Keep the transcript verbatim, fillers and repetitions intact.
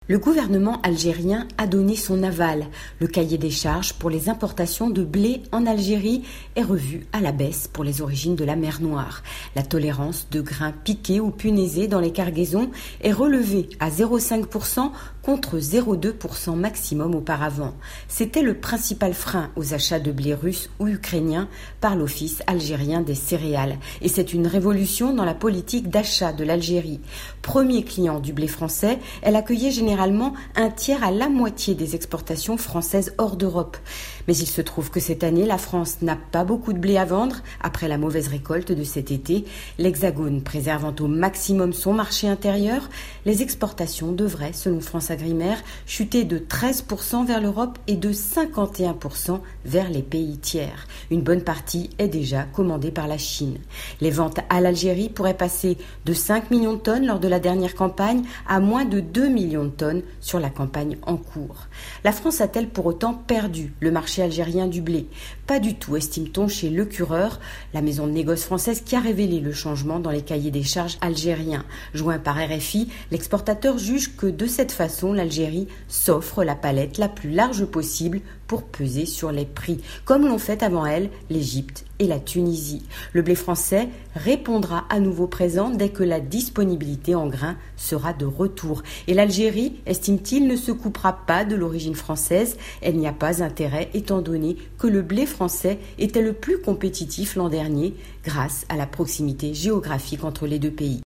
Le gouvernement algérien a donné son aval. Le cahier des charges pour les importations de blé en Algérie est revu à la baisse pour les origines de la mer Noire. La tolérance de grains piqués ou punaisés dans les cargaisons est relevée à zéro virgule cinq pour cent contre zéro virgule deux pour cent maximum auparavant. C'était le principal frein aux achats de blé russe ou ukrainien par l'Office algérien des céréales. Et c'est une révolution dans la politique d'achat de l'Algérie. Premier client du blé français, elle accueillait généralement un tiers à la moitié des exportations françaises hors d'Europe. Mais il se trouve que cette année, la France n'a pas beaucoup de blé à vendre après la mauvaise récolte de cet été. L'Hexagone préservant au maximum son marché intérieur, les exportations devraient, selon France Agrimer, chuter de treize pour cent vers l'Europe et de cinquante et un pour cent vers les pays tiers. Une bonne partie est déjà commandée par la Chine. Les ventes à l'Algérie pourraient passer de cinq millions de tonnes lors de la dernière campagne à moins de deux millions de tonnes sur la campagne en cours. La France a-t-elle pour autant perdu le marché algérien du blé? Pas du tout, estime-t-on chez Lecureur, la maison de négoce française qui a révélé le changement dans les cahiers des charges algériens. Joint par R F I, l'exportateur juge que de cette façon, l'Algérie s'offre la palette la plus large possible pour peser sur les prix, comme l'ont fait avant elle l'Égypte et la Tunisie. Le blé français répondra à nouveau présent dès que la disponibilité en grains sera de retour. Et l'Algérie, estime-t-il, ne se coupera pas de l'origine française. Elle n'y a pas intérêt étant donné que le blé français était le plus compétitif l'an dernier grâce à la proximité géographique entre les deux pays.